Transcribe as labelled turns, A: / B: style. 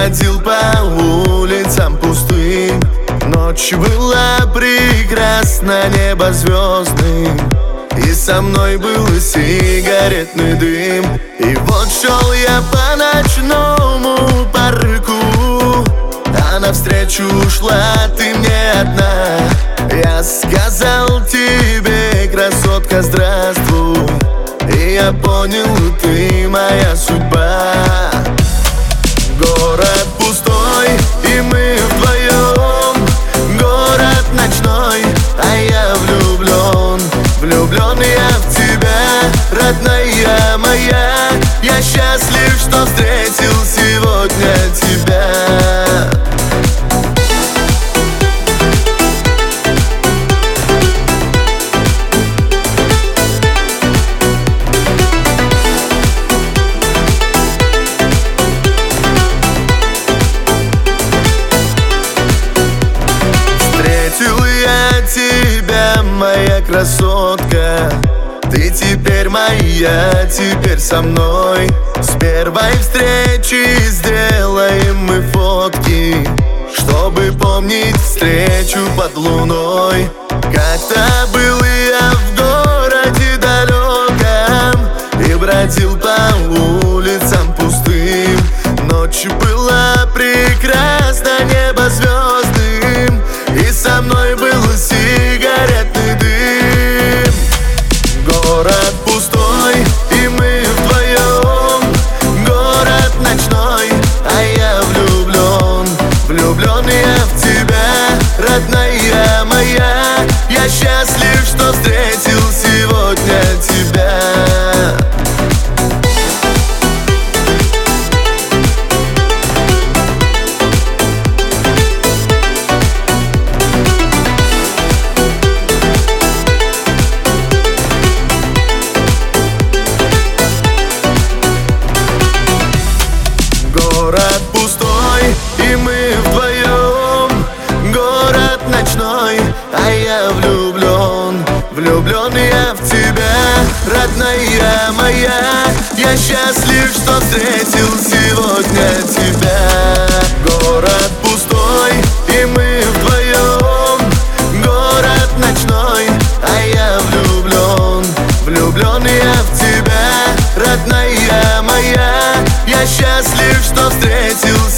A: бродил по улицам пустым. Ночь была прекрасна, небо звездным, и со мной был сигаретный дым. И вот шел я по ночному парку, а навстречу ушла ты мне одна. Я сказал тебе, красотка, здравствуй, и я понял, ты моя судьба. Город пустой, и мы вдвоем. Город ночной, а я влюблен. Влюблен я в тебя, родная моя. Я счастлив, что встретил сегодня тебя. Тебя, моя красотка, ты теперь моя, теперь со мной. С первой встречи сделаем мы фотки, чтобы помнить встречу под луной. Как-то был я в городе далеком и бродил по улицам пустым. Ночь была прекрасна, небо звездным, и со мной был сигаретный дым. Город пустой, и мы вдвоем. Город ночной, а я влюблен. Влюблен я в тебя, родная моя. Я счастлив, что встретил сегодня тебя. Город пустой, и мы вдвоем. Город ночной, а я влюблен. Влюблен я в тебя, родная моя. Я счастлив, что встретил сегодня тебя. Город пустой, и мы вдвоем. Город ночной, а я влюблен. Влюблен я в тебя, родная моя. Я счастлив, что встретил